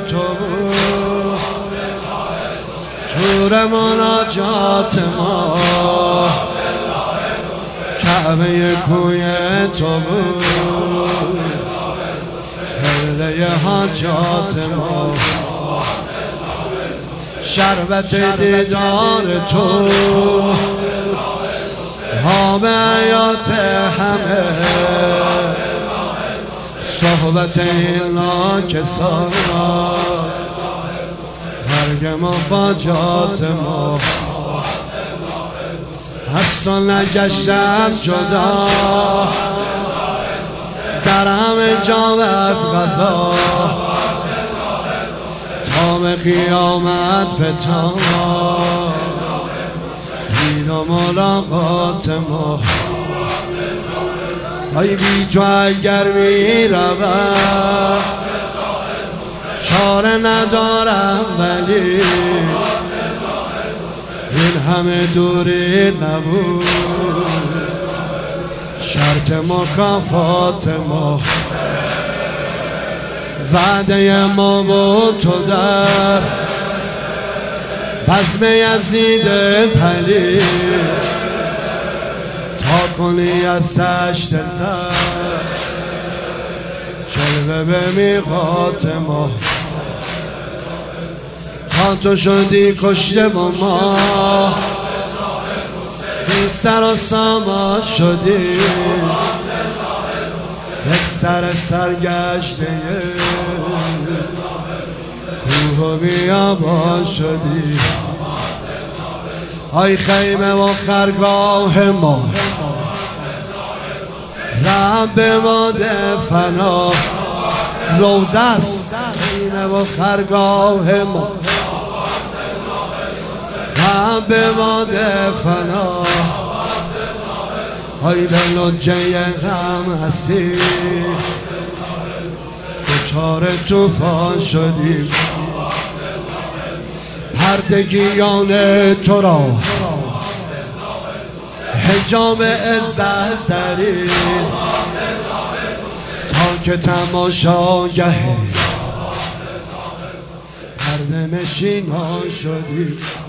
تو بود، تور مناجات ما کعبه کوی تو بود، قبله حاجات ما شربت دیدار تو، حام حیات همه صحبت این ناکسان، مرگ مفاجات ما هست و نگشتم جدا در همه جام از غذا تا به قیامت فتان دید و ملاقات ما. ای بی تو اگر می روم چاره ندارم، ولی این همه دوری نبود شرط مکافات ما. وعده ما بود تو در بزم یزید پلید تا کنی از تشت سر جلوه به میقات ما. تا تو شدی کشته و ما این سر و سامان شدی، یک سر سرگشته کوه و بیابان شدی. آی خیمه و خرگاه ما رب ما فنا، روزه است خیمه و خرگاه ما رب ما فنا. آی به لجه غم هستی دچار طوفان شدیم، پردگیان تو را حجاب عزت داریم تا که تماشاگه پرده نشینان شدیم.